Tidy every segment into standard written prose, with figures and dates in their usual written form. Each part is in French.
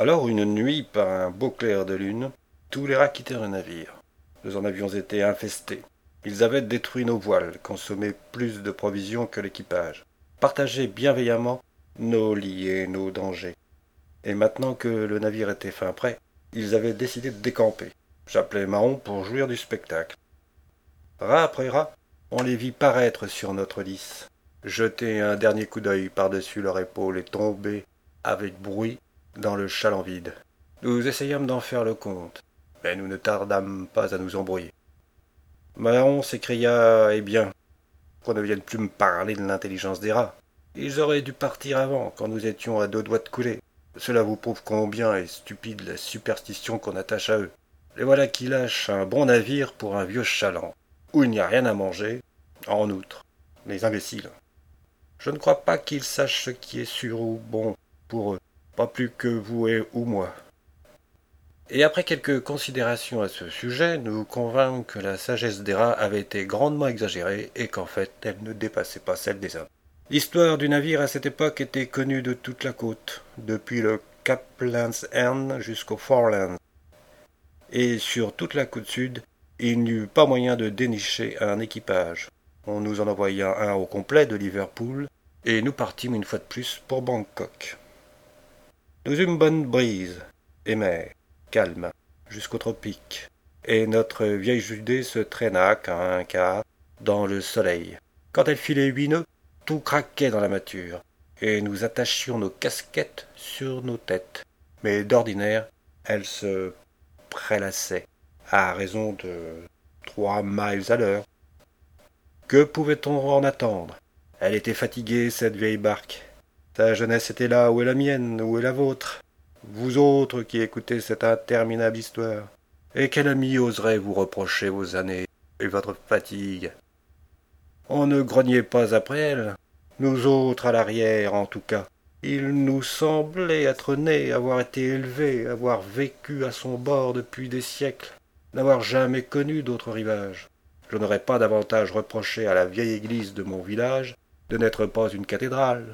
Alors une nuit, par un beau clair de lune, tous les rats quittèrent le navire. Nous en avions été infestés. Ils avaient détruit nos voiles, consommé plus de provisions que l'équipage, partagé bienveillamment nos lits et nos dangers. Et maintenant que le navire était fin prêt, ils avaient décidé de décamper. J'appelai Mahon pour jouir du spectacle. Rat après rat, on les vit paraître sur notre lisse, jeter un dernier coup d'œil par-dessus leur épaule et tomber, avec bruit, dans le chaland vide. Nous essayâmes d'en faire le compte, mais nous ne tardâmes pas à nous embrouiller. Mahon s'écria « Eh bien, qu'on ne vienne plus me parler de l'intelligence des rats. Ils auraient dû partir avant, quand nous étions à 2 doigts de couler. Cela vous prouve combien est stupide la superstition qu'on attache à eux. Les voilà qui lâchent un bon navire pour un vieux chaland, où il n'y a rien à manger, en outre. Les imbéciles. Je ne crois pas qu'ils sachent ce qui est sûr ou bon pour eux, pas plus que vous ou moi. » Et après quelques considérations à ce sujet, nous convînmes que la sagesse des rats avait été grandement exagérée et qu'en fait elle ne dépassait pas celle des hommes. L'histoire du navire à cette époque était connue de toute la côte, depuis le Cap Land's End jusqu'au Foreland. Et sur toute la côte sud, il n'y eut pas moyen de dénicher un équipage. On nous en envoya un au complet de Liverpool, et nous partîmes une fois de plus pour Bangkok. Nous eûmes bonne brise, et mer, calme, jusqu'au tropique, et notre vieille Judée se traîna qu'à un quart dans le soleil. Quand elle fit les 8 nœuds, tout craquait dans la mâture, et nous attachions nos casquettes sur nos têtes. Mais d'ordinaire, elle se prélassait, à raison de 3 miles à l'heure. Que pouvait-on en attendre? Elle était fatiguée, cette vieille barque. Sa jeunesse était là, où est la mienne, où est la vôtre? Vous autres qui écoutez cette interminable histoire. Et quel ami oserait vous reprocher vos années et votre fatigue? On ne grognait pas après elle, nous autres à l'arrière en tout cas. Il nous semblait être nés, avoir été élevés, avoir vécu à son bord depuis des siècles, n'avoir jamais connu d'autre rivage. Je n'aurais pas davantage reproché à la vieille église de mon village de n'être pas une cathédrale.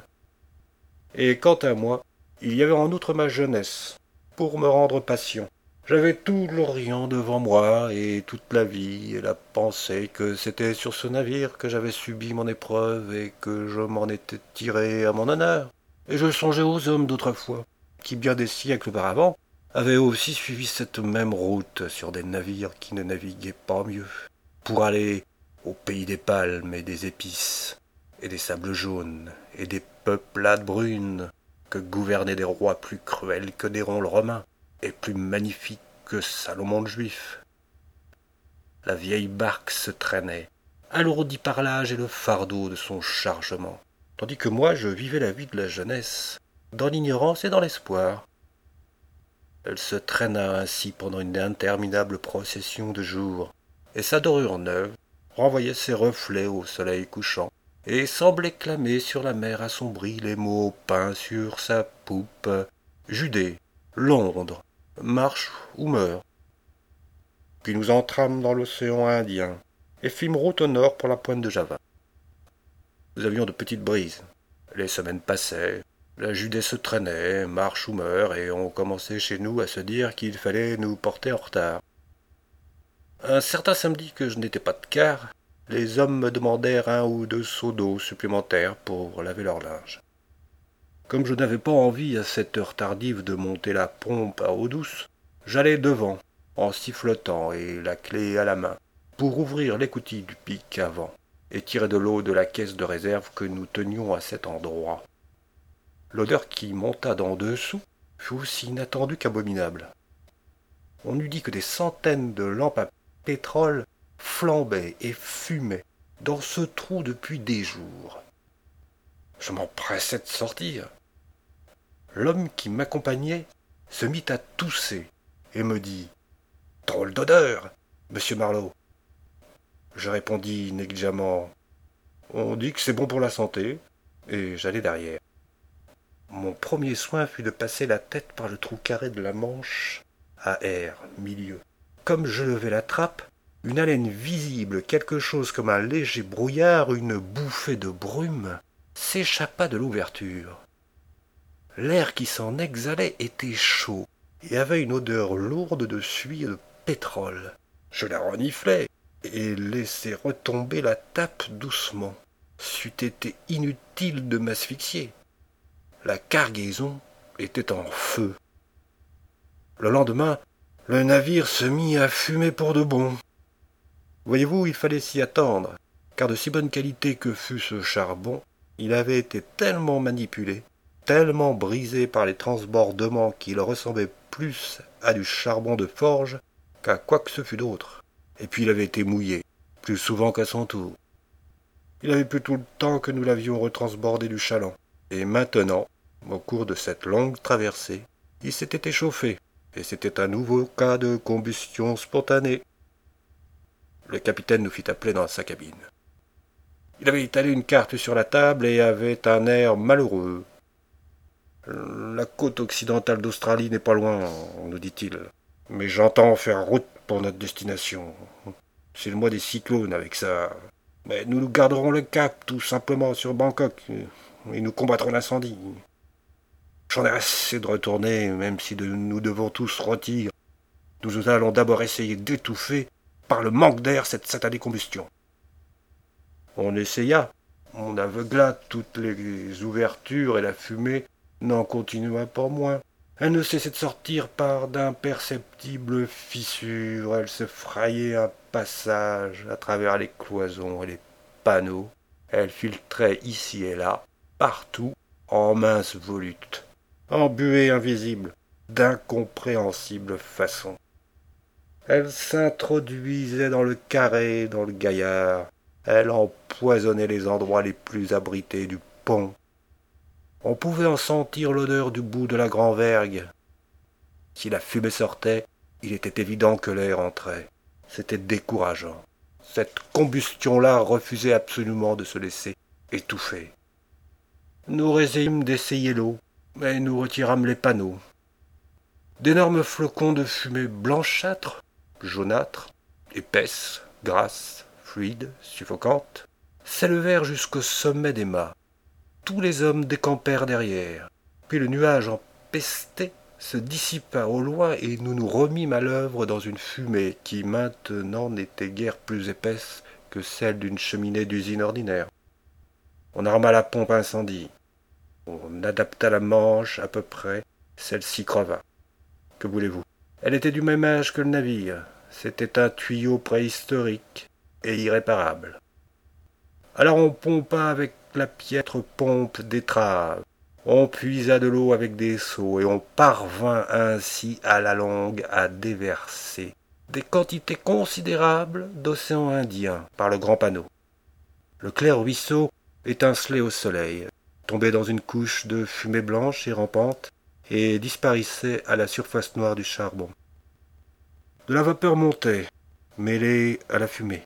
Et quant à moi, il y avait en outre ma jeunesse, pour me rendre patient. J'avais tout l'Orient devant moi, et toute la vie, et la pensée que c'était sur ce navire que j'avais subi mon épreuve, et que je m'en étais tiré à mon honneur. Et je songeais aux hommes d'autrefois, qui bien des siècles auparavant avaient aussi suivi cette même route sur des navires qui ne naviguaient pas mieux, pour aller au pays des palmes et des épices, et des sables jaunes, et des peuplades brunes, que gouvernaient des rois plus cruels que Néron le Romain, et plus magnifiques que Salomon le Juif. La vieille barque se traînait, alourdie par l'âge et le fardeau de son chargement, tandis que moi je vivais la vie de la jeunesse, dans l'ignorance et dans l'espoir. Elle se traîna ainsi pendant une interminable procession de jours, et sa dorure neuve renvoyait ses reflets au soleil couchant, et semblait clamer sur la mer assombrie les mots peints sur sa poupe: Judée, Londres, marche ou meurt. Puis nous entrâmes dans l'océan Indien, et fîmes route au nord pour la pointe de Java. Nous avions de petites brises. Les semaines passaient, la Judée se traînait, marche ou meurt, et on commençait chez nous à se dire qu'il fallait nous porter en retard. Un certain samedi que je n'étais pas de quart, les hommes me demandèrent 1 ou 2 seaux d'eau supplémentaires pour laver leur linge. Comme je n'avais pas envie à cette heure tardive de monter la pompe à eau douce, j'allai devant, en sifflotant et la clé à la main, pour ouvrir l'écoutille du pic avant et tirer de l'eau de la caisse de réserve que nous tenions à cet endroit. L'odeur qui monta d'en dessous fut aussi inattendue qu'abominable. On eût dit que des centaines de lampes à pétrole flambaient et fumaient dans ce trou depuis des jours. Je m'empressai de sortir. L'homme qui m'accompagnait se mit à tousser et me dit « Drôle d'odeur, monsieur Marlowe !» Je répondis négligemment « On dit que c'est bon pour la santé » et j'allai derrière. Mon premier soin fut de passer la tête par le trou carré de la manche à air milieu. Comme je levai la trappe, une haleine visible, quelque chose comme un léger brouillard, une bouffée de brume, s'échappa de l'ouverture. L'air qui s'en exhalait était chaud et avait une odeur lourde de suie et de pétrole. Je la reniflai et laissai retomber la tape doucement. C'eût été inutile de m'asphyxier. La cargaison était en feu. Le lendemain, le navire se mit à fumer pour de bon. Voyez-vous, il fallait s'y attendre, car de si bonne qualité que fût ce charbon, il avait été tellement manipulé, tellement brisé par les transbordements qu'il ressemblait plus à du charbon de forge qu'à quoi que ce fût d'autre. Et puis il avait été mouillé, plus souvent qu'à son tour. Il avait plu tout le temps que nous l'avions retransbordé du chaland. Et maintenant, au cours de cette longue traversée, il s'était échauffé, et c'était un nouveau cas de combustion spontanée. Le capitaine nous fit appeler dans sa cabine. Il avait étalé une carte sur la table et avait un air malheureux. La côte occidentale d'Australie n'est pas loin, nous dit-il. Mais j'entends faire route pour notre destination. C'est le mois des cyclones avec ça. Mais nous garderons le cap tout simplement sur Bangkok et nous combattrons l'incendie. J'en ai assez de retourner, même si nous devons tous rôtir. Nous allons d'abord essayer d'étouffer par le manque d'air cette satanée combustion. On essaya, on aveugla toutes les ouvertures et la fumée n'en continua pas moins. Elle ne cessait de sortir par d'imperceptibles fissures, elle se frayait un passage à travers les cloisons et les panneaux, elle filtrait ici et là, partout, en minces volutes, en buée invisible, d'incompréhensible façon. Elle s'introduisait dans le carré, dans le gaillard, elle empoisonnait les endroits les plus abrités du pont. On pouvait en sentir l'odeur du bout de la grand-vergue. Si la fumée sortait, il était évident que l'air entrait. C'était décourageant. Cette combustion-là refusait absolument de se laisser étouffer. Nous résîmes d'essayer l'eau, mais nous retirâmes les panneaux. D'énormes flocons de fumée blanchâtre, jaunâtre, épaisse, grasse, fluide, suffocante, s'élevèrent jusqu'au sommet des mâts. Tous les hommes décampèrent derrière. Puis le nuage empesté se dissipa au loin et nous nous remîmes à l'œuvre dans une fumée qui maintenant n'était guère plus épaisse que celle d'une cheminée d'usine ordinaire. On arma la pompe à incendie. On adapta la manche à peu près, celle-ci creva. Que voulez-vous? Elle était du même âge que le navire. C'était un tuyau préhistorique et irréparable. Alors on pompa avec la piètre pompe d'étrave. On puisa de l'eau avec des seaux et on parvint ainsi à la longue à déverser des quantités considérables d'océan Indien par le grand panneau. Le clair ruisseau étincelait au soleil, tombait dans une couche de fumée blanche et rampante et disparaissait à la surface noire du charbon. De la vapeur montait, mêlée à la fumée.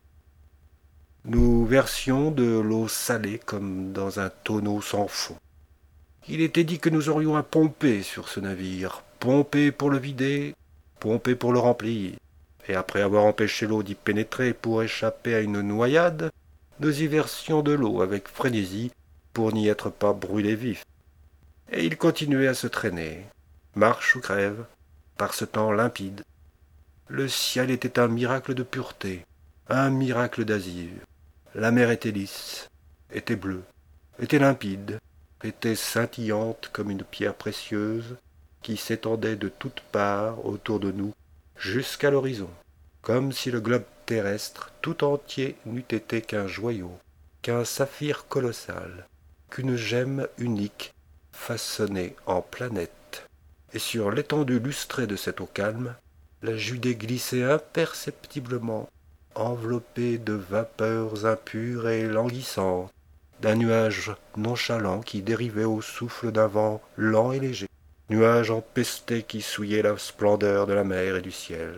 Nous versions de l'eau salée comme dans un tonneau sans fond. Il était dit que nous aurions à pomper sur ce navire, pomper pour le vider, pomper pour le remplir. Et après avoir empêché l'eau d'y pénétrer pour échapper à une noyade, nous y versions de l'eau avec frénésie pour n'y être pas brûlés vifs. Et il continuait à se traîner, marche ou crève, par ce temps limpide. Le ciel était un miracle de pureté, un miracle d'azur. La mer était lisse, était bleue, était limpide, était scintillante comme une pierre précieuse qui s'étendait de toutes parts autour de nous jusqu'à l'horizon, comme si le globe terrestre tout entier n'eût été qu'un joyau, qu'un saphir colossal, qu'une gemme unique façonnée en planète. Et sur l'étendue lustrée de cette eau calme, la Judée glissait imperceptiblement, enveloppée de vapeurs impures et languissantes, d'un nuage nonchalant qui dérivait au souffle d'un vent lent et léger, nuage empesté qui souillait la splendeur de la mer et du ciel.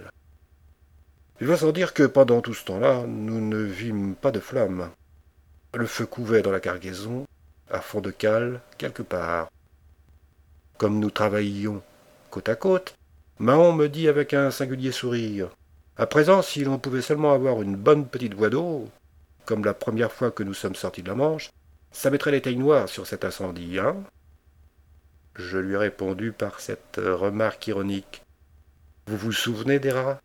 Il va sans dire que pendant tout ce temps-là, nous ne vîmes pas de flammes. Le feu couvait dans la cargaison, à fond de cale, quelque part. Comme nous travaillions côte à côte, Mahon me dit avec un singulier sourire « À présent, si l'on pouvait seulement avoir une bonne petite voie d'eau, comme la première fois que nous sommes sortis de la Manche, ça mettrait les tailles noires sur cet incendie, hein ?» Je lui ai répondu par cette remarque ironique. Vous vous souvenez des rats?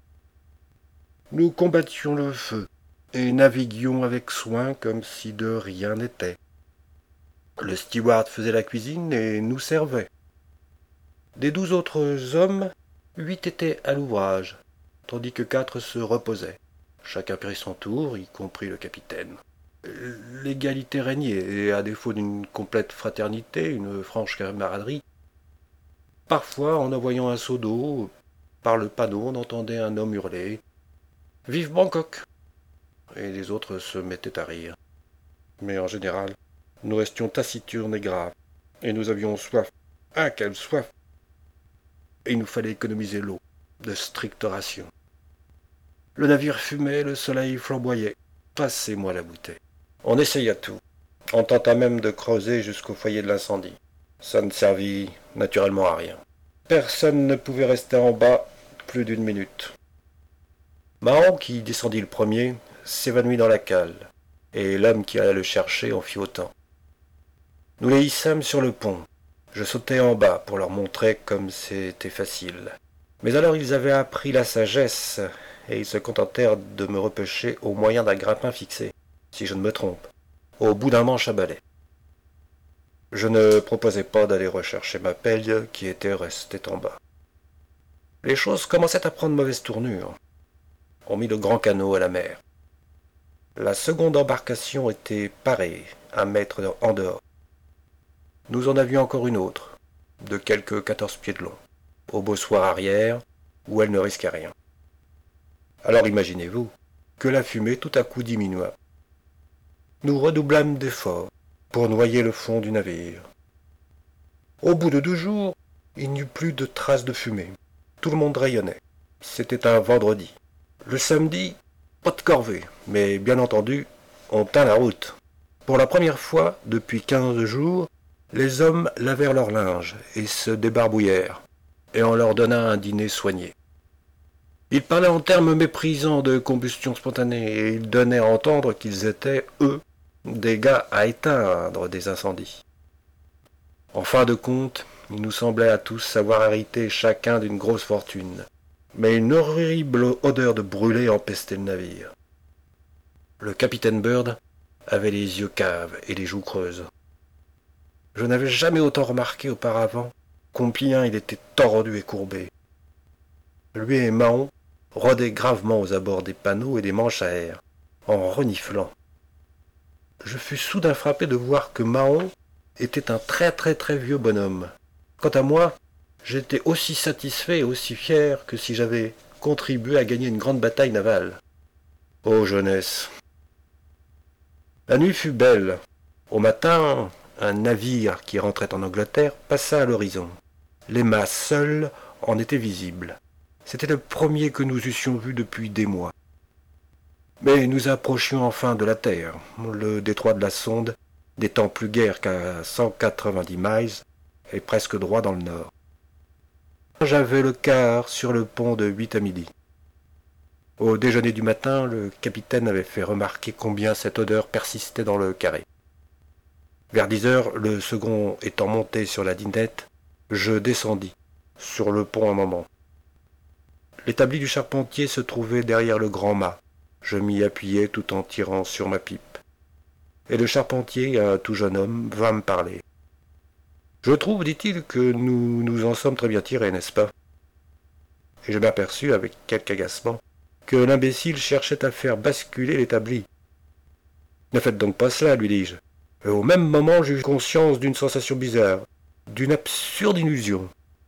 Nous combattions le feu et naviguions avec soin comme si de rien n'était. Le steward faisait la cuisine et nous servait. Des 12 autres hommes, 8 étaient à l'ouvrage, tandis que 4 se reposaient. Chacun prit son tour, y compris le capitaine. L'égalité régnait, et à défaut d'une complète fraternité, une franche camaraderie. Parfois, en envoyant un seau d'eau, par le panneau, on entendait un homme hurler « Vive Bangkok !» et les autres se mettaient à rire. Mais en général, nous restions taciturnes et graves, et nous avions soif. Ah, quelle soif! Et il nous fallait économiser l'eau, de stricte ration. Le navire fumait, le soleil flamboyait. Passez-moi la bouteille. On essaya tout. On tenta même de creuser jusqu'au foyer de l'incendie. Ça ne servit naturellement à rien. Personne ne pouvait rester en bas plus d'une minute. Mahon, qui descendit le premier, s'évanouit dans la cale, et l'homme qui alla le chercher en fit autant. Nous les hissâmes sur le pont. Je sautai en bas pour leur montrer comme c'était facile. Mais alors ils avaient appris la sagesse, et ils se contentèrent de me repêcher au moyen d'un grappin fixé, si je ne me trompe, au bout d'un manche à balai. Je ne proposais pas d'aller rechercher ma pelle qui était restée en bas. Les choses commençaient à prendre mauvaise tournure. On mit le grand canot à la mer. La seconde embarcation était parée, à mettre en dehors. Nous en avions encore une autre, de quelques 14 pieds de long, au bossoir arrière, où elle ne risquait rien. Alors imaginez-vous que la fumée tout à coup diminua. Nous redoublâmes d'efforts pour noyer le fond du navire. Au bout de 2 jours, il n'y eut plus de traces de fumée. Tout le monde rayonnait. C'était un vendredi. Le samedi, pas de corvée, mais bien entendu, on tint la route. Pour la première fois depuis 15 jours, les hommes lavèrent leur linge et se débarbouillèrent, et on leur donna un dîner soigné. Ils parlaient en termes méprisants de combustion spontanée, et ils donnaient à entendre qu'ils étaient, eux, des gars à éteindre des incendies. En fin de compte, il nous semblait à tous avoir hérité chacun d'une grosse fortune, mais une horrible odeur de brûlé empestait le navire. Le capitaine Bird avait les yeux caves et les joues creuses. Je n'avais jamais autant remarqué auparavant combien il était tordu et courbé. Lui et Mahon rôdaient gravement aux abords des panneaux et des manches à air, en reniflant. Je fus soudain frappé de voir que Mahon était un très vieux bonhomme. Quant à moi, j'étais aussi satisfait et aussi fier que si j'avais contribué à gagner une grande bataille navale. Ô jeunesse! La nuit fut belle. Au matin, un navire qui rentrait en Angleterre passa à l'horizon. Les mâts seuls en étaient visibles. C'était le premier que nous eussions vu depuis des mois. Mais nous approchions enfin de la terre, le détroit de la Sonde n'étant plus guère qu'à 190 miles et presque droit dans le nord. J'avais le quart sur le pont de 8 à midi. Au déjeuner du matin, le capitaine avait fait remarquer combien cette odeur persistait dans le carré. Vers 10 heures, le second étant monté sur la dinette, je descendis, sur le pont un moment. L'établi du charpentier se trouvait derrière le grand mât. Je m'y appuyai tout en tirant sur ma pipe. Et le charpentier, un tout jeune homme, vint me parler. « Je trouve, dit-il, que nous nous en sommes très bien tirés, n'est-ce pas ?» Et je m'aperçus, avec quelque agacement, que l'imbécile cherchait à faire basculer l'établi. « Ne faites donc pas cela, lui dis-je. Et au même moment, j'eus conscience d'une sensation bizarre, d'une absurde illusion.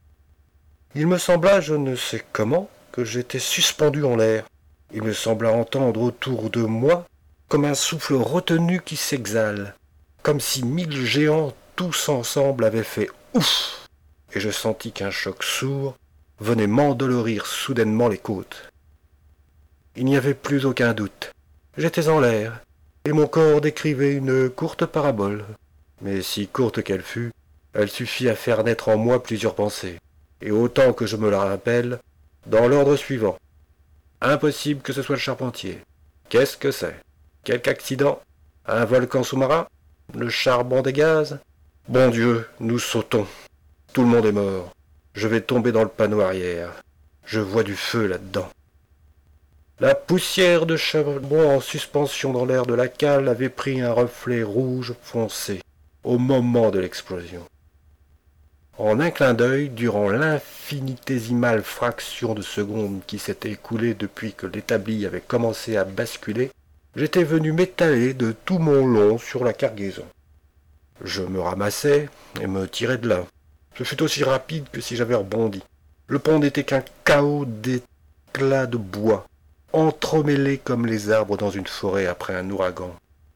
Il me sembla, je ne sais comment, que j'étais suspendu en l'air. Il me sembla entendre autour de moi comme un souffle retenu qui s'exhale, comme si 1000 géants tous ensemble avaient fait « ouf !» et je sentis qu'un choc sourd venait m'endolorir soudainement les côtes. Il n'y avait plus aucun doute. J'étais en l'air, et mon corps décrivait une courte parabole. Mais si courte qu'elle fût, elle suffit à faire naître en moi plusieurs pensées, et autant que je me la rappelle, dans l'ordre suivant. Impossible que ce soit le charpentier. Qu'est-ce que c'est? Quelque accident? Un volcan sous-marin? Le charbon des gaz? Bon Dieu, nous sautons. Tout le monde est mort. Je vais tomber dans le panneau arrière. Je vois du feu là-dedans. La poussière de charbon en suspension dans l'air de la cale avait pris un reflet rouge foncé au moment de l'explosion. En un clin d'œil, durant l'infinitésimale fraction de seconde qui s'était écoulée depuis que l'établi avait commencé à basculer, j'étais venu m'étaler de tout mon long sur la cargaison. Je me ramassai et me tirai de là. Ce fut aussi rapide que si j'avais rebondi. Le pont n'était qu'un chaos d'éclats de bois, entremêlés comme les arbres dans une forêt après un ouragan.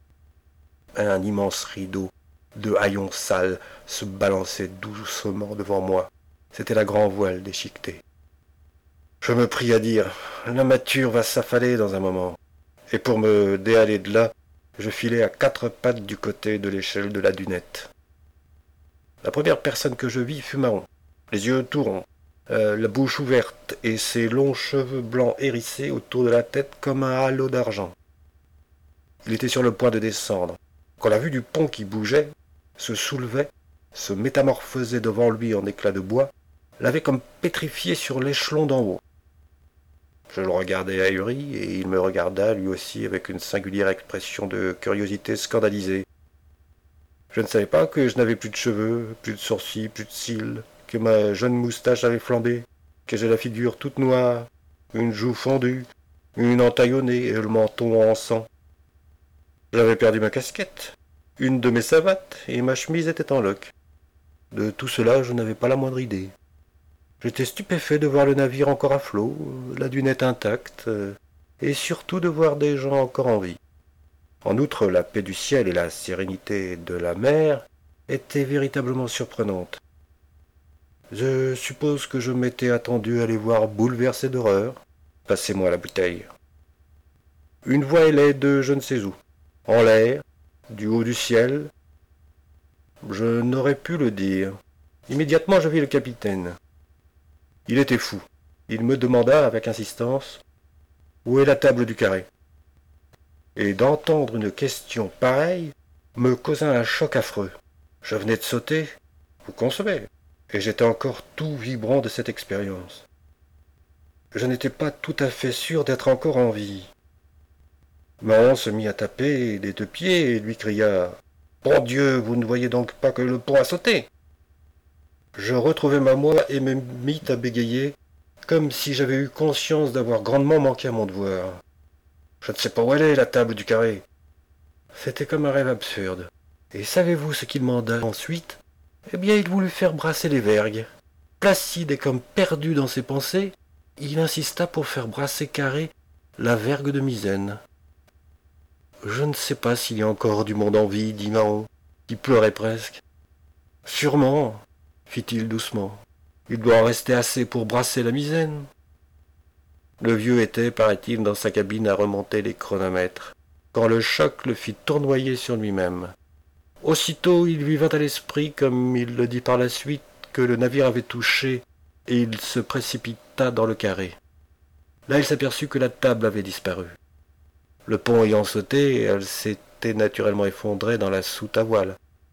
Un immense rideau de haillons sales se balançait doucement devant moi. C'était la grand-voile déchiquetée. Je me pris à dire « La mâture va s'affaler dans un moment ». Et pour me déhaler de là, je filai à 4 pattes du côté de l'échelle de la dunette. La première personne que je vis fut Mahon, les yeux tout ronds, la bouche ouverte et ses longs cheveux blancs hérissés autour de la tête comme un halo d'argent. Il était sur le point de descendre, quand la vue du pont qui bougeait, se soulevait, se métamorphosait devant lui en éclats de bois, l'avait comme pétrifié sur l'échelon d'en haut. Je le regardai ahuri, et il me regarda lui aussi avec une singulière expression de curiosité scandalisée. Je ne savais pas que je n'avais plus de cheveux, plus de sourcils, plus de cils, que ma jeune moustache avait flambé, que j'ai la figure toute noire, une joue fendue, une entaille au nez et le menton en sang. J'avais perdu ma casquette, une de mes savates, et ma chemise était en loques. De tout cela, je n'avais pas la moindre idée. J'étais stupéfait de voir le navire encore à flot, la dunette intacte, et surtout de voir des gens encore en vie. En outre, la paix du ciel et la sérénité de la mer étaient véritablement surprenantes. Je suppose que je m'étais attendu à les voir bouleversés d'horreur. Passez-moi la bouteille. Une voix ailée de je ne sais où, en l'air, du haut du ciel. Je n'aurais pu le dire. Immédiatement, je vis le capitaine. Il était fou. Il me demanda avec insistance « Où est la table du carré ?» Et d'entendre une question pareille me causa un choc affreux. Je venais de sauter, vous concevez, et j'étais encore tout vibrant de cette expérience. Je n'étais pas tout à fait sûr d'être encore en vie. Mahon se mit à taper des 2 pieds et lui cria « Bon Dieu, vous ne voyez donc pas que le pont a sauté ?» Je retrouvai ma voix et me mis à bégayer, comme si j'avais eu conscience d'avoir grandement manqué à mon devoir. Je ne sais pas où elle est, la table du carré. C'était comme un rêve absurde. Et savez-vous ce qu'il manda ensuite? Eh bien, il voulut faire brasser les vergues. Placide et comme perdu dans ses pensées, il insista pour faire brasser carré la vergue de misaine. Je ne sais pas s'il y a encore du monde en vie, dit Mahon, qui pleurait presque. Sûrement, fit-il doucement. Il doit en rester assez pour brasser la misaine. Le vieux était, paraît-il, dans sa cabine à remonter les chronomètres, quand le choc le fit tournoyer sur lui-même. Aussitôt il lui vint à l'esprit, comme il le dit par la suite, que le navire avait touché, et il se précipita dans le carré. Là il s'aperçut que la table avait disparu. Le pont ayant sauté, elle s'était naturellement effondrée dans la soute à voile.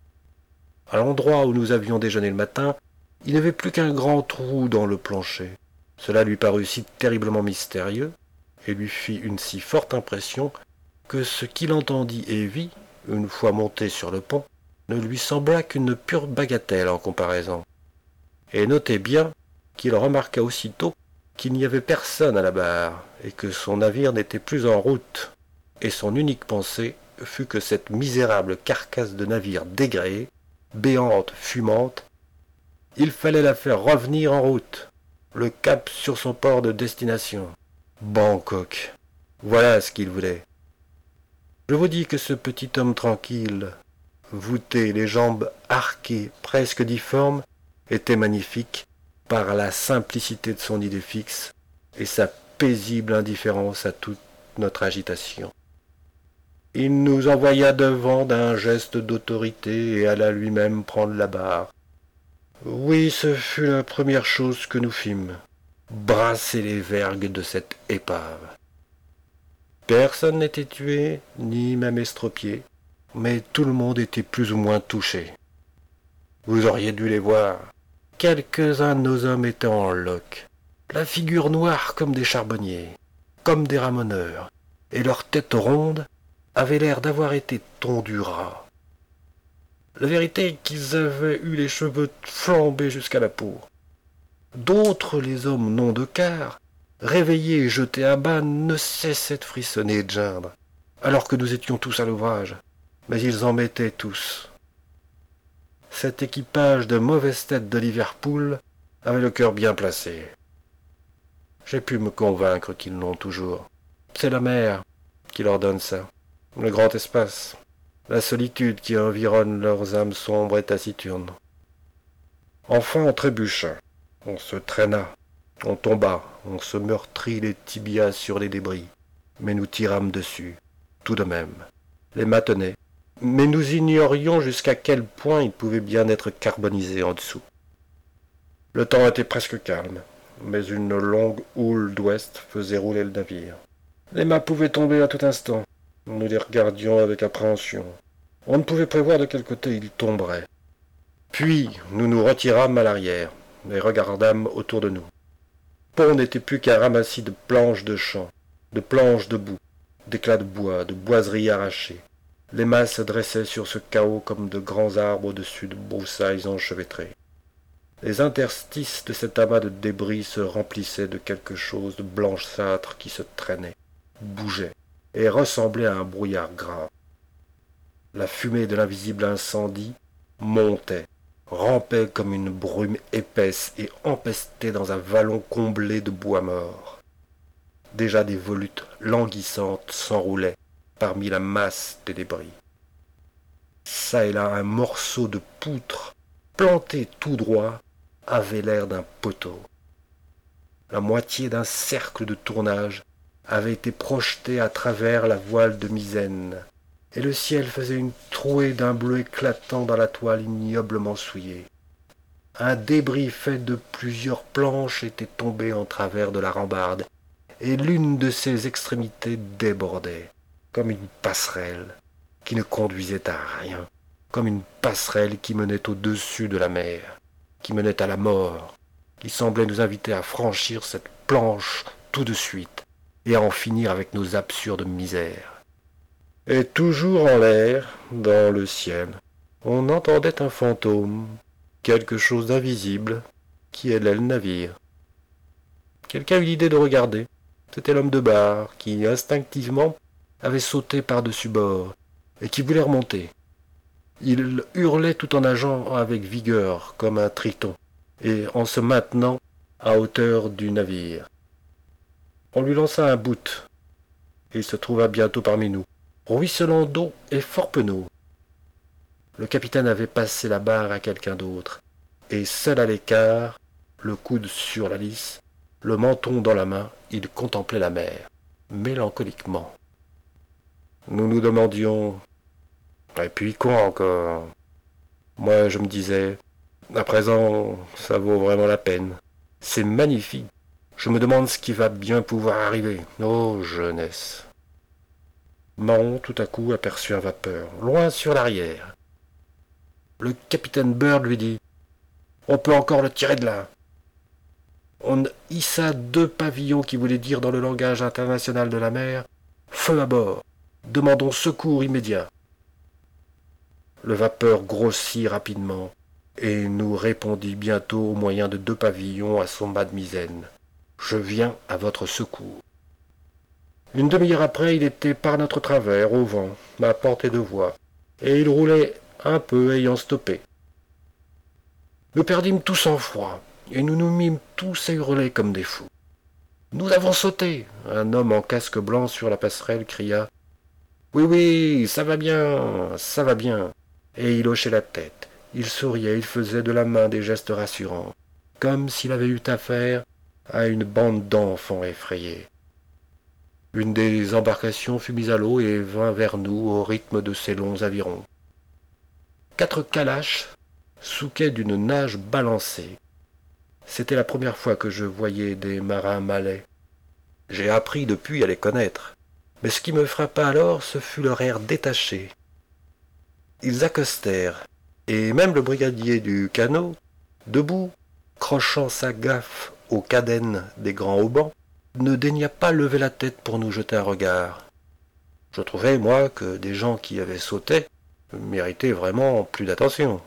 À l'endroit où nous avions déjeuné le matin, il n'y avait plus qu'un grand trou dans le plancher. Cela lui parut si terriblement mystérieux, et lui fit une si forte impression, que ce qu'il entendit et vit, une fois monté sur le pont, ne lui sembla qu'une pure bagatelle en comparaison. Et notez bien qu'il remarqua aussitôt qu'il n'y avait personne à la barre, et que son navire n'était plus en route, et son unique pensée fut que cette misérable carcasse de navire dégréée, béante, fumante, il fallait la faire revenir en route, le cap sur son port de destination. Bangkok. Voilà ce qu'il voulait. Je vous dis que ce petit homme tranquille, voûté, les jambes arquées, presque difformes, était magnifique par la simplicité de son idée fixe et sa paisible indifférence à toute notre agitation. Il nous envoya devant d'un geste d'autorité et alla lui-même prendre la barre. Oui, ce fut la première chose que nous fîmes, brasser les vergues de cette épave. Personne n'était tué, ni même estropié, mais tout le monde était plus ou moins touché. Vous auriez dû les voir. Quelques-uns de nos hommes étaient en loques, la figure noire comme des charbonniers, comme des ramoneurs, et leur tête ronde avait l'air d'avoir été tondue ras. La vérité est qu'ils avaient eu les cheveux flambés jusqu'à la peau. D'autres, les hommes non de quart, réveillés et jetés à bas, ne cessaient de frissonner et de geindre, alors que nous étions tous à l'ouvrage, mais ils en mettaient tous. Cet équipage de mauvaises têtes de Liverpool avait le cœur bien placé. J'ai pu me convaincre qu'ils l'ont toujours. C'est la mer qui leur donne ça, le grand espace, la solitude qui environne leurs âmes sombres et taciturnes. Enfin on trébucha, on se traîna, on tomba, on se meurtrit les tibias sur les débris, mais nous tirâmes dessus, tout de même. Les mâts tenaient, mais nous ignorions jusqu'à quel point ils pouvaient bien être carbonisés en dessous. Le temps était presque calme, mais une longue houle d'ouest faisait rouler le navire. Les mâts pouvaient tomber à tout instant. Nous les regardions avec appréhension. On ne pouvait prévoir de quel côté ils tomberaient. Puis nous nous retirâmes à l'arrière et regardâmes autour de nous. Pont n'était plus qu'un ramassis de planches de champ, de planches de boue, d'éclats de bois, de boiseries arrachées. Les mâts se dressaient sur ce chaos comme de grands arbres au-dessus de broussailles enchevêtrées. Les interstices de cet amas de débris se remplissaient de quelque chose de blanchâtre qui se traînait, bougeait et ressemblait à un brouillard grave. La fumée de l'invisible incendie montait, rampait comme une brume épaisse et empestait dans un vallon comblé de bois mort. Déjà des volutes languissantes s'enroulaient parmi la masse des débris. Ça et là un morceau de poutre planté tout droit avait l'air d'un poteau. La moitié d'un cercle de tournage avait été projeté à travers la voile de misaine, et le ciel faisait une trouée d'un bleu éclatant dans la toile ignoblement souillée. Un débris fait de plusieurs planches était tombé en travers de la rambarde, et l'une de ses extrémités débordait, comme une passerelle qui ne conduisait à rien, comme une passerelle qui menait au-dessus de la mer, qui menait à la mort, qui semblait nous inviter à franchir cette planche tout de suite et à en finir avec nos absurdes misères. Et toujours en l'air, dans le ciel, on entendait un fantôme, quelque chose d'invisible, qui ailait le navire. Quelqu'un eut l'idée de regarder. C'était l'homme de bar, qui, instinctivement, avait sauté par-dessus bord, et qui voulait remonter. Il hurlait tout en nageant avec vigueur, comme un triton, et en se maintenant à hauteur du navire. On lui lança un bout, et il se trouva bientôt parmi nous, ruisselant d'eau et fort penaud. Le capitaine avait passé la barre à quelqu'un d'autre, et seul à l'écart, le coude sur la lisse, le menton dans la main, il contemplait la mer, mélancoliquement. Nous nous demandions « Et puis quoi encore ?» Moi, je me disais « À présent, ça vaut vraiment la peine. C'est magnifique. Je me demande ce qui va bien pouvoir arriver. Oh, jeunesse !» Mahon, tout à coup, aperçut un vapeur, loin sur l'arrière. Le capitaine Bird lui dit « On peut encore le tirer de là. » On hissa 2 pavillons qui voulaient dire dans le langage international de la mer « Feu à bord, demandons secours immédiat. » Le vapeur grossit rapidement et nous répondit bientôt au moyen de 2 pavillons à son mât de misaine. « Je viens à votre secours. » Une demi-heure après, il était par notre travers, au vent, à portée de voix, et il roulait un peu ayant stoppé. Nous perdîmes tout sang-froid, et nous nous mîmes tous à hurler comme des fous. « Nous avons sauté !» Un homme en casque blanc sur la passerelle cria. « Oui, oui, ça va bien, ça va bien !» Et il hochait la tête, il souriait, il faisait de la main des gestes rassurants, comme s'il avait eu affaire à une bande d'enfants effrayés. Une des embarcations fut mise à l'eau et vint vers nous au rythme de ses longs avirons. 4 calaches souquaient d'une nage balancée. C'était la première fois que je voyais des marins malais. J'ai appris depuis à les connaître, mais ce qui me frappa alors, ce fut leur air détaché. Ils accostèrent, et même le brigadier du canot, debout, crochant sa gaffe aux cadènes des grands haubans, ne daigna pas lever la tête pour nous jeter un regard. Je trouvais, moi, que des gens qui avaient sauté méritaient vraiment plus d'attention.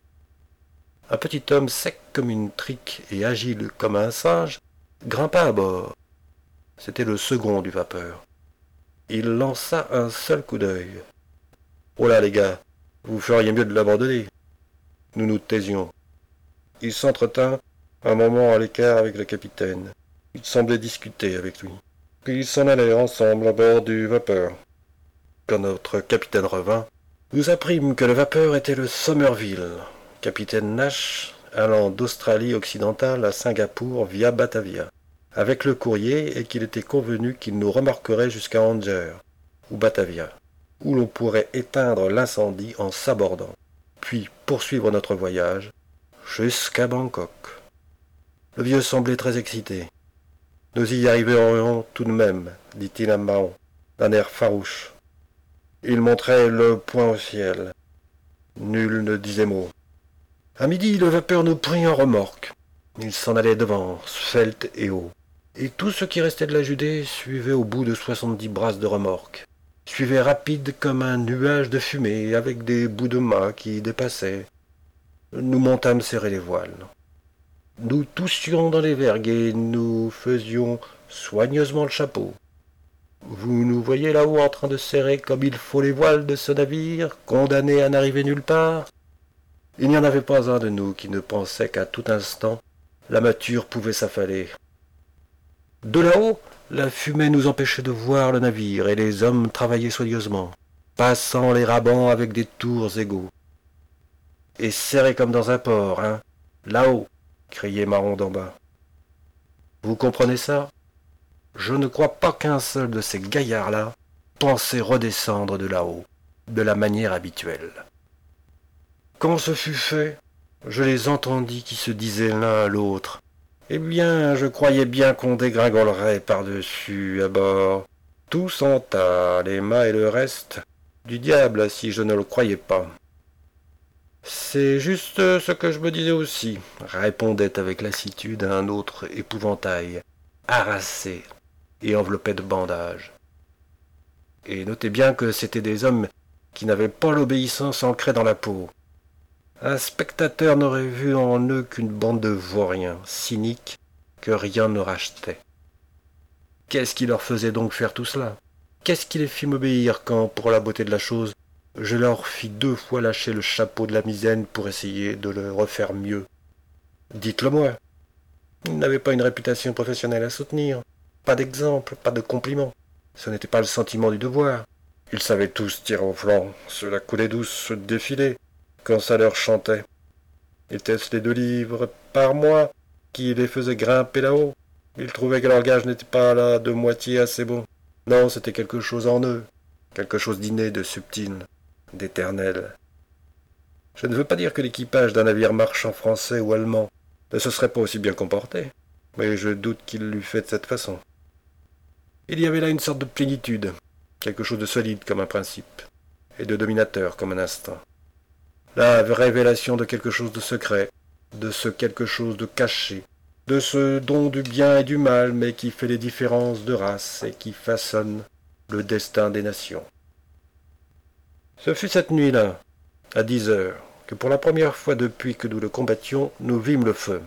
Un petit homme sec comme une trique et agile comme un singe grimpa à bord. C'était le second du Vapeur. Il lança un seul coup d'œil. « Oh là, les gars, vous feriez mieux de l'abandonner. » Nous nous taisions. Il s'entretint un moment à l'écart avec le capitaine. Il semblait discuter avec lui. Puis ils s'en allèrent ensemble à bord du Vapeur. Quand notre capitaine revint, nous apprîmes que le Vapeur était le Somerville, capitaine Nash, allant d'Australie occidentale à Singapour via Batavia, avec le courrier, et qu'il était convenu qu'il nous remorquerait jusqu'à Anjer, ou Batavia, où l'on pourrait éteindre l'incendie en s'abordant, puis poursuivre notre voyage jusqu'à Bangkok. Le vieux semblait très excité. « Nous y arriverions tout de même, dit-il à Mahon, d'un air farouche. Il montrait le poing au ciel. Nul ne disait mot. À midi, le Vapeur nous prit en remorque. Il s'en allait devant, svelte et haut. Et tout ce qui restait de la Judée suivait au bout de 70 brasses de remorque. Suivait rapide comme un nuage de fumée, avec des bouts de mât qui dépassaient. Nous montâmes serrer les voiles. Nous toussions dans les vergues et nous faisions soigneusement le chapeau. Vous nous voyez là-haut en train de serrer comme il faut les voiles de ce navire, condamné à n'arriver nulle part. Il n'y en avait pas un de nous qui ne pensait qu'à tout instant la mâture pouvait s'affaler. De là-haut, la fumée nous empêchait de voir le navire et les hommes travaillaient soigneusement, passant les rabans avec des tours égaux. Et serré comme dans un port, hein, là-haut, criait Mahon d'en bas. Vous comprenez ça? Je ne crois pas qu'un seul de ces gaillards-là pensait redescendre de là-haut, de la manière habituelle. Quand ce fut fait, je les entendis qui se disaient l'un à l'autre. Eh bien, je croyais bien qu'on dégringolerait par-dessus, à bord. Tous en tas, les mâts et le reste. Du diable, si je ne le croyais pas. C'est juste ce que je me disais aussi, répondait avec lassitude un autre épouvantail, harassé et enveloppé de bandages. Et notez bien que c'étaient des hommes qui n'avaient pas l'obéissance ancrée dans la peau. Un spectateur n'aurait vu en eux qu'une bande de vauriens, cyniques, que rien ne rachetait. Qu'est-ce qui leur faisait donc faire tout cela? Qu'est-ce qui les fit m'obéir quand, pour la beauté de la chose, je leur fis 2 fois lâcher le chapeau de la misaine pour essayer de le refaire mieux? Dites-le-moi. Ils n'avaient pas une réputation professionnelle à soutenir, pas d'exemple, pas de compliment. Ce n'était pas le sentiment du devoir. Ils savaient tous tirer au flanc, cela coulait douce, se défiler, quand ça leur chantait. Étaient-ce les 2 livres par mois qui les faisaient grimper là-haut? Ils trouvaient que leur gage n'était pas là de moitié assez bon. Non, c'était quelque chose en eux, quelque chose d'inné, de subtil, d'éternel. Je ne veux pas dire que l'équipage d'un navire marchand français ou allemand ne se serait pas aussi bien comporté, mais je doute qu'il l'eût fait de cette façon. Il y avait là une sorte de plénitude, quelque chose de solide comme un principe, et de dominateur comme un instinct. La révélation de quelque chose de secret, de ce quelque chose de caché, de ce don du bien et du mal, mais qui fait les différences de race et qui façonne le destin des nations. Ce fut cette nuit-là, à 10 heures, que pour la première fois depuis que nous le combattions, nous vîmes le feu.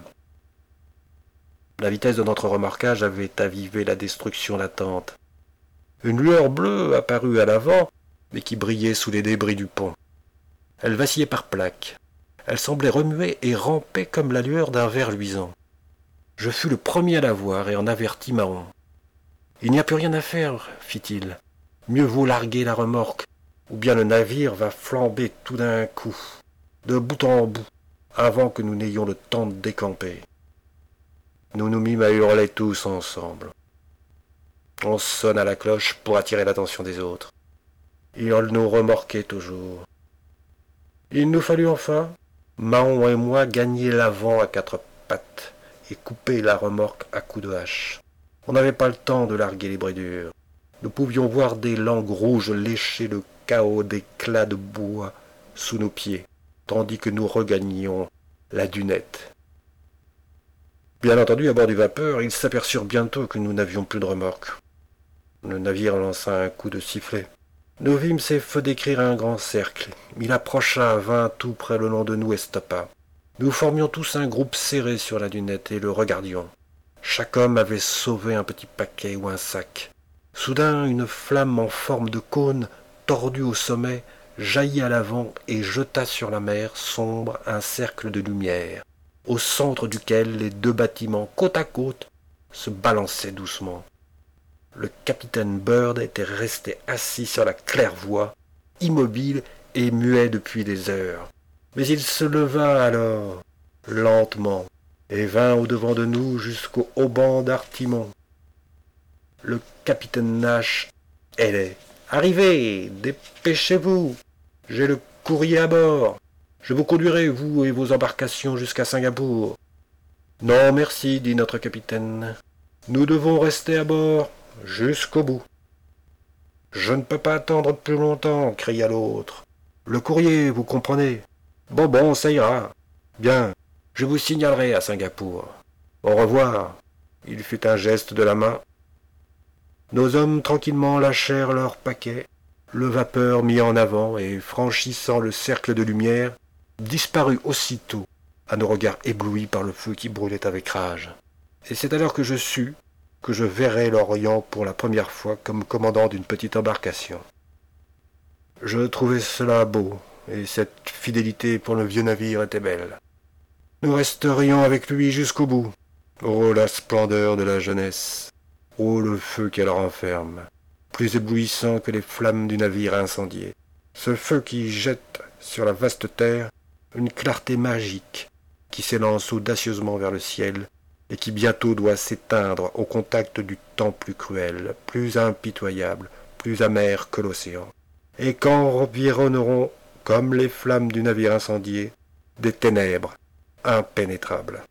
La vitesse de notre remorquage avait avivé la destruction latente. Une lueur bleue apparut à l'avant, mais qui brillait sous les débris du pont. Elle vacillait par plaques. Elle semblait remuer et ramper comme la lueur d'un ver luisant. Je fus le premier à la voir et en avertis Mahon. « Il n'y a plus rien à faire, fit-il. Mieux vaut larguer la remorque, ou bien le navire va flamber tout d'un coup, de bout en bout, avant que nous n'ayons le temps de décamper. » Nous nous mîmes à hurler tous ensemble. On sonna la cloche pour attirer l'attention des autres. Ils nous remorquaient toujours. Il nous fallut enfin, Mahon et moi, gagner l'avant à 4 pattes et couper la remorque à coups de hache. On n'avait pas le temps de larguer les bridures. Nous pouvions voir des langues rouges lécher le chaos d'éclats de bois sous nos pieds, tandis que nous regagnions la dunette. Bien entendu, à bord du vapeur, ils s'aperçurent bientôt que nous n'avions plus de remorque. Le navire lança un coup de sifflet. Nous vîmes ses feux décrire un grand cercle. Il approcha, vint tout près le long de nous et stoppa. Nous formions tous un groupe serré sur la dunette et le regardions. Chaque homme avait sauvé un petit paquet ou un sac. Soudain, une flamme en forme de cône, tordue au sommet, jaillit à l'avant et jeta sur la mer sombre un cercle de lumière, au centre duquel les deux bâtiments côte à côte se balançaient doucement. Le capitaine Bird était resté assis sur la claire-voie, immobile et muet depuis des heures. Mais il se leva alors, lentement, et vint au-devant de nous jusqu'au haubans d'Artimon. Le capitaine Nash aidait. « Arrivez, dépêchez-vous, j'ai le courrier à bord. Je vous conduirai, vous et vos embarcations, jusqu'à Singapour. »« Non, merci, dit notre capitaine. Nous devons rester à bord jusqu'au bout. »« Je ne peux pas attendre plus longtemps, cria l'autre. Le courrier, vous comprenez. Bon, ça ira. Bien, je vous signalerai à Singapour. Au revoir. » Il fit un geste de la main. Nos hommes tranquillement lâchèrent leur paquet. Le vapeur mis en avant et, franchissant le cercle de lumière, disparut aussitôt à nos regards éblouis par le feu qui brûlait avec rage. Et c'est alors que je sus que je verrais l'Orient pour la première fois comme commandant d'une petite embarcation. Je trouvais cela beau, et cette fidélité pour le vieux navire était belle. Nous resterions avec lui jusqu'au bout. Oh, la splendeur de la jeunesse! Oh, le feu qu'elle renferme, plus éblouissant que les flammes du navire incendié. Ce feu qui jette sur la vaste terre une clarté magique, qui s'élance audacieusement vers le ciel, et qui bientôt doit s'éteindre au contact du temps plus cruel, plus impitoyable, plus amer que l'océan, et qu'environneront, comme les flammes du navire incendié, des ténèbres impénétrables.